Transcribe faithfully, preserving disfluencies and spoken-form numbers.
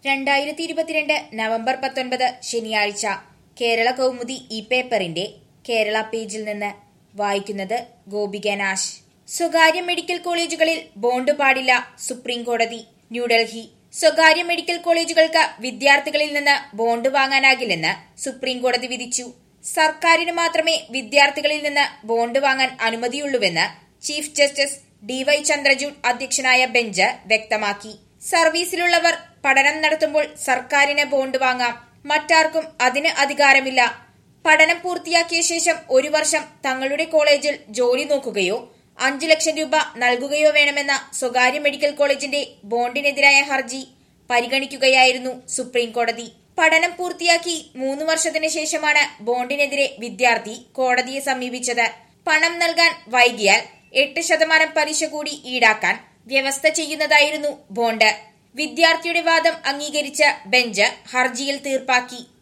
രണ്ടായിരത്തി ഇരുപത്തിരണ്ട് നവംബർ പത്തൊൻപത് ശനിയാഴ്ച കേരള കൗമുദി ഈ പേപ്പറിന്റെ കേരള പേജിൽ നിന്ന് വായിക്കുന്നത് ഗോപിക നാശ്. സ്വകാര്യ മെഡിക്കൽ കോളേജുകളിൽ ബോണ്ട് പാടില്ല, സുപ്രീം കോടതി. ന്യൂഡൽഹി. സ്വകാര്യ മെഡിക്കൽ കോളേജുകൾക്ക് വിദ്യാർത്ഥികളിൽ നിന്ന് ബോണ്ട് വാങ്ങാനാകില്ലെന്ന് സുപ്രീം കോടതി വിധിച്ചു. സർക്കാരിന് മാത്രമേ വിദ്യാർത്ഥികളിൽ നിന്ന് ബോണ്ട് വാങ്ങാൻ അനുമതിയുള്ളൂവെന്ന് chief justice D Y Chandrachud അധ്യക്ഷനായ ബെഞ്ച് വ്യക്തമാക്കി. സർവീസിലുള്ളവർ പഠനം നടത്തുമ്പോൾ സർക്കാരിന് ബോണ്ട് വാങ്ങാം, മറ്റാർക്കും അതിന് അധികാരമില്ല. പഠനം പൂർത്തിയാക്കിയ ശേഷം ഒരു വർഷം തങ്ങളുടെ കോളേജിൽ ജോലി നോക്കുകയോ അഞ്ചു ലക്ഷം രൂപ നൽകുകയോ വേണമെന്ന സ്വകാര്യ മെഡിക്കൽ കോളേജിന്റെ ബോണ്ടിനെതിരായ ഹർജി പരിഗണിക്കുകയായിരുന്നു സുപ്രീം കോടതി. പഠനം പൂർത്തിയാക്കി മൂന്ന് വർഷത്തിന് ശേഷമാണ് ബോണ്ടിനെതിരെ വിദ്യാർത്ഥി കോടതിയെ സമീപിച്ചത്. പണം നൽകാൻ വൈകിയാൽ എട്ട് ശതമാനം പലിശ കൂടി ഈടാക്കാൻ വ്യവസ്ഥ ചെയ്യുന്നതായിരുന്നു ബോണ്ട്. വിദ്യാർത്ഥിയുടെ വാദം അംഗീകരിച്ച ബെഞ്ച് ഹർജിയിൽ തീർപ്പാക്കി.